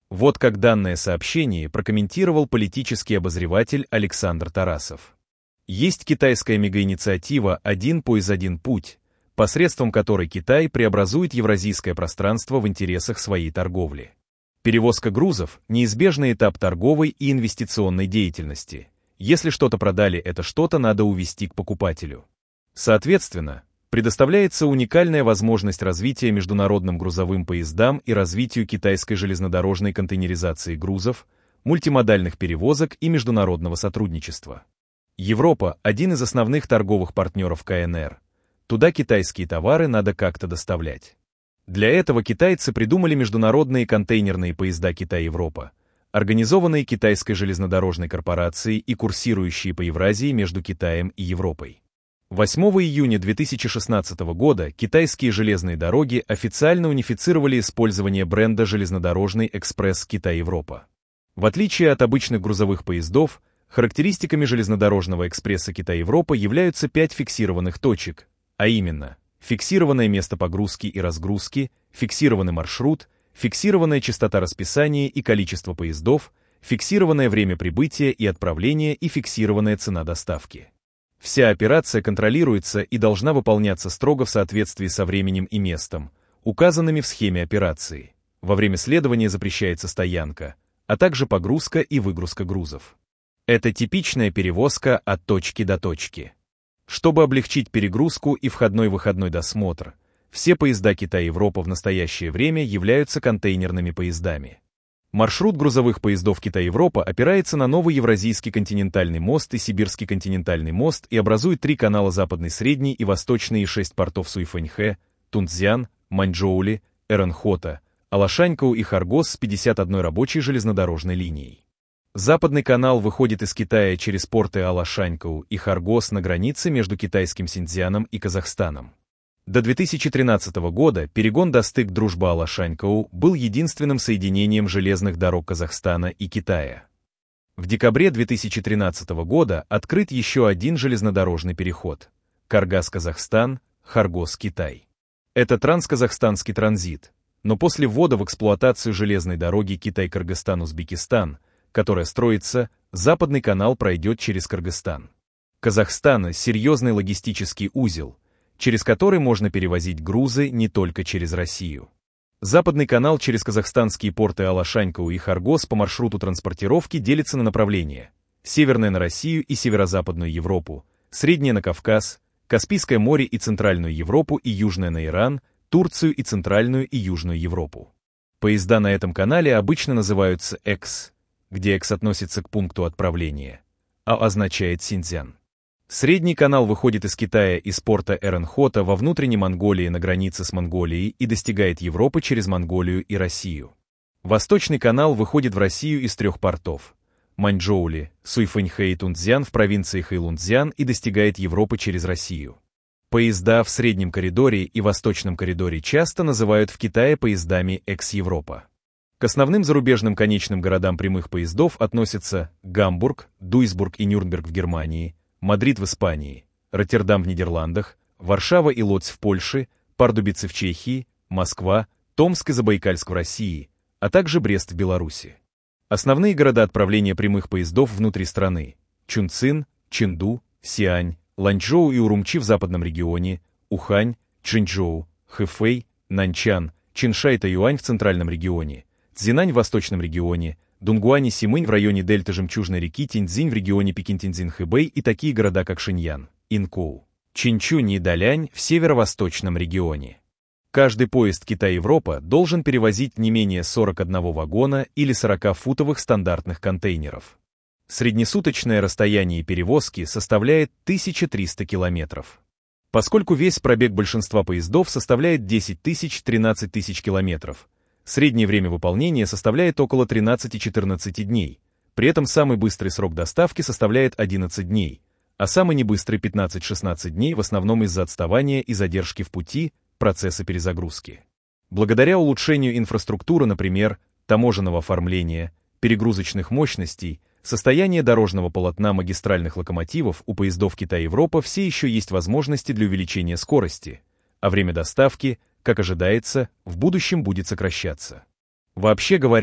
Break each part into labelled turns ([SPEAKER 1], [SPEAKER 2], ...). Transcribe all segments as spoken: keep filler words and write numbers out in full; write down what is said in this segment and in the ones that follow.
[SPEAKER 1] Вот как данное сообщение прокомментировал политический обозреватель Александр Тарасов. Есть китайская мегаинициатива «Один пояс, один путь», посредством которой Китай преобразует евразийское пространство в интересах своей торговли. Перевозка грузов – неизбежный этап торговой и инвестиционной деятельности. Если что-то продали, это что-то надо увезти к покупателю. Соответственно, предоставляется уникальная возможность развития международным грузовым поездам и развитию китайской железнодорожной контейнеризации грузов, мультимодальных перевозок и международного сотрудничества. Европа – один из основных торговых партнеров ка эн эр. Туда китайские товары надо как-то доставлять. Для этого китайцы придумали международные контейнерные поезда Китай-Европа, организованные Китайской железнодорожной корпорацией и курсирующие по Евразии между Китаем и Европой. восьмого июня две тысячи шестнадцатого года китайские железные дороги официально унифицировали использование бренда «Железнодорожный экспресс Китай-Европа». В отличие от обычных грузовых поездов, характеристиками железнодорожного экспресса Китай-Европа являются пять фиксированных точек, а именно фиксированное место погрузки и разгрузки, фиксированный маршрут, фиксированная частота расписания и количество поездов, фиксированное время прибытия и отправления и фиксированная цена доставки. Вся операция контролируется и должна выполняться строго в соответствии со временем и местом, указанными в схеме операции. Во время следования запрещается стоянка, а также погрузка и выгрузка грузов. Это типичная перевозка от точки до точки. Чтобы облегчить перегрузку и входной-выходной досмотр, все поезда Китай-Европа в настоящее время являются контейнерными поездами. Маршрут грузовых поездов Китай-Европа опирается на новый Евразийский континентальный мост и Сибирский континентальный мост и образует три канала Западный, Средний и Восточный и шесть портов Суйфэньхэ, Тунцзян, Маньчжоули, Эрэнхота, Алашанькоу и Харгос с пятьдесят одной рабочей железнодорожной линией. Западный канал выходит из Китая через порты Алашанькоу и Харгос на границе между китайским Синьцзяном и Казахстаном. До две тысячи тринадцатого года перегон Достык Дружба-Алашанькоу был единственным соединением железных дорог Казахстана и Китая. В декабре две тысячи тринадцатого года открыт еще один железнодорожный переход – Каргаз-Казахстан, Харгос-Китай. Это трансказахстанский транзит, но после ввода в эксплуатацию железной дороги Китай-Кыргызстан-Узбекистан, которая строится, Западный канал пройдет через Кыргызстан. Казахстан – серьезный логистический узел, через который можно перевозить грузы не только через Россию. Западный канал через казахстанские порты Алашанькоу и Харгос по маршруту транспортировки делится на направления: северное на Россию и северо-западную Европу, среднее на Кавказ, Каспийское море и центральную Европу и южное на Иран, Турцию и центральную и южную Европу. Поезда на этом канале обычно называются X, где X относится к пункту отправления, а означает Синьцзян. Средний канал выходит из Китая из порта Эрэнхота во внутренней Монголии на границе с Монголией и достигает Европы через Монголию и Россию. Восточный канал выходит в Россию из трех портов – Маньчжоули, Суйфэньхэ и Тунцзян в провинции Хэйлунцзян и достигает Европы через Россию. Поезда в среднем коридоре и восточном коридоре часто называют в Китае поездами Экс-Европа. К основным зарубежным конечным городам прямых поездов относятся Гамбург, Дуйсбург и Нюрнберг в Германии, Мадрид в Испании, Роттердам в Нидерландах, Варшава и Лодзь в Польше, Пардубице в Чехии, Москва, Томск и Забайкальск в России, а также Брест в Беларуси. Основные города отправления прямых поездов внутри страны – Чунцин, Чэнду, Сиань, Ланчжоу и Урумчи в западном регионе, Ухань, Чжэнчжоу, Хэфэй, Наньчан, Чиншань и Тайюань в центральном регионе, Цзинань в восточном регионе, Дунгуань и Симынь в районе дельты Жемчужной реки, Тиньцзинь в регионе Пекин-Тиньцзин-Хэбэй и такие города, как Шиньян, Инкоу, Чинчунь и Далянь в северо-восточном регионе. Каждый поезд Китай-Европа должен перевозить не менее сорок одного вагона или сорокафутовых стандартных контейнеров. Среднесуточное расстояние перевозки составляет тысяча триста километров. Поскольку весь пробег большинства поездов составляет десять тысяч — тринадцать тысяч километров, среднее время выполнения составляет около тринадцати-четырнадцати дней, при этом самый быстрый срок доставки составляет одиннадцать дней, а самый небыстрый пятнадцать-шестнадцать дней в основном из-за отставания и задержки в пути процесса перезагрузки. Благодаря улучшению инфраструктуры, например, таможенного оформления, перегрузочных мощностей, состояния дорожного полотна магистральных локомотивов у поездов Китай-Европа все еще есть возможности для увеличения скорости, а время доставки, как ожидается, в будущем будет сокращаться. Вообще говоря,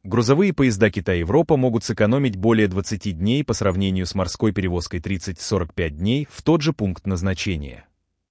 [SPEAKER 1] Грузовые поезда Китай-Европа могут сэкономить более двадцати дней по сравнению с морской перевозкой тридцать-сорок пять дней в тот же пункт назначения.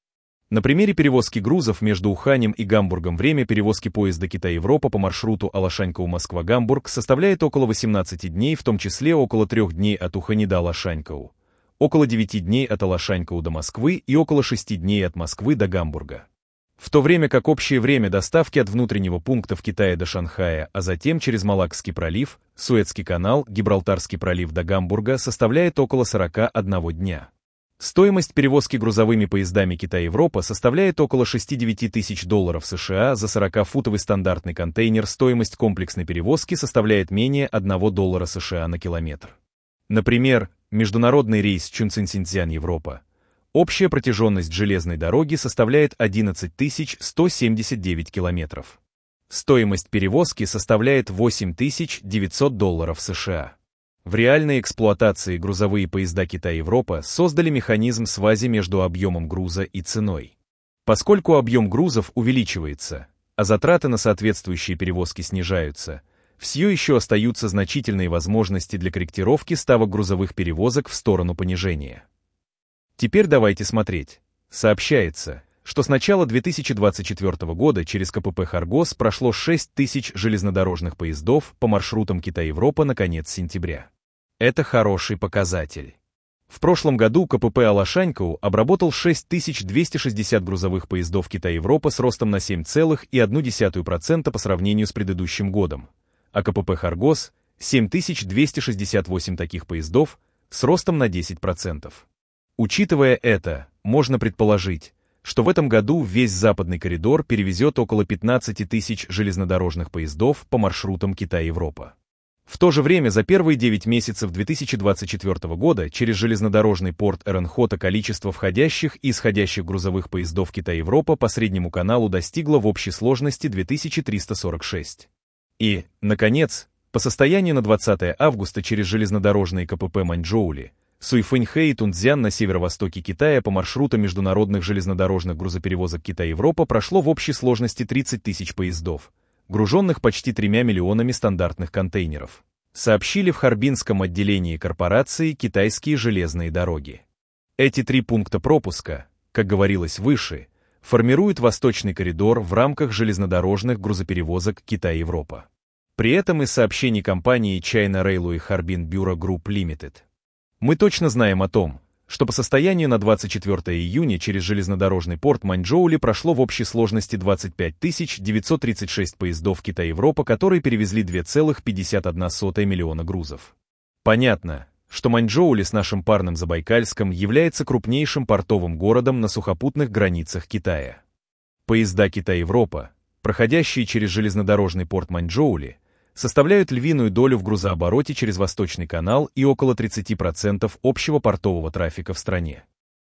[SPEAKER 1] На примере перевозки грузов между Уханем и Гамбургом время перевозки поезда Китай-Европа по маршруту Алашанькоу-Москва-Гамбург составляет около восемнадцати дней, в том числе около трёх дней от Ухани до Алашанькоу, около девяти дней от Алашанькоу до Москвы и около шести дней от Москвы до Гамбурга. В то время как общее время доставки от внутреннего пункта в Китае до Шанхая, а затем через Малаккский пролив, Суэцкий канал, Гибралтарский пролив до Гамбурга составляет около сорока одного дня. Стоимость перевозки грузовыми поездами Китай-Европа составляет около шестидесяти девяти тысяч долларов США за сорокафутовый стандартный контейнер, стоимость комплексной перевозки составляет менее одного доллара США на километр. Например, международный рейс Чунцин-Синьцзян-Европа. Общая протяженность железной дороги составляет одиннадцать тысяч сто семьдесят девять километров. Стоимость перевозки составляет восемь тысяч девятьсот долларов США. В реальной эксплуатации грузовые поезда Китай-Европа создали механизм связи между объемом груза и ценой. Поскольку объем грузов увеличивается, а затраты на соответствующие перевозки снижаются, все еще остаются значительные возможности для корректировки ставок грузовых перевозок в сторону понижения. Теперь давайте смотреть. Сообщается, что с начала две тысячи двадцать четвёртого года через КПП Харгос прошло шесть тысяч железнодорожных поездов по маршрутам Китай-Европа на конец сентября. Это хороший показатель. В прошлом году КПП Алашанькоу обработал шесть тысяч двести шестьдесят грузовых поездов Китай-Европа с ростом на семь целых одну десятую процента по сравнению с предыдущим годом, а КПП Харгос – семь тысяч двести шестьдесят восемь таких поездов с ростом на десять процентов. Учитывая это, можно предположить, что в этом году весь западный коридор перевезет около пятнадцати тысяч железнодорожных поездов по маршрутам Китай-Европа. В то же время за первые девять месяцев две тысячи двадцать четвёртого года через железнодорожный порт Эренхота количество входящих и исходящих грузовых поездов Китай-Европа по среднему каналу достигло в общей сложности две тысячи триста сорок шесть. И, наконец, по состоянию на двадцатое августа через железнодорожные КПП Маньчжоули, Суйфэньхэ и Тунцзян на северо-востоке Китая по маршрутам международных железнодорожных грузоперевозок Китай-Европа прошло в общей сложности тридцать тысяч поездов, груженных почти тремя миллионами стандартных контейнеров, сообщили в Харбинском отделении корпорации «Китайские железные дороги». Эти три пункта пропуска, как говорилось выше, формируют восточный коридор в рамках железнодорожных грузоперевозок Китай-Европа. При этом из сообщений компании China Railway Harbin Bureau Group Limited мы точно знаем о том, что по состоянию на двадцать четвёртое июня через железнодорожный порт Маньчжоули прошло в общей сложности двадцать пять тысяч девятьсот тридцать шесть поездов Китай-Европа, которые перевезли два целых пятьдесят одна сотая миллиона грузов. Понятно, что Маньчжоули с нашим парным Забайкальском является крупнейшим портовым городом на сухопутных границах Китая. Поезда Китай-Европа, проходящие через железнодорожный порт Маньчжоули, составляют львиную долю в грузообороте через Восточный канал и около тридцати процентов общего портового трафика в стране.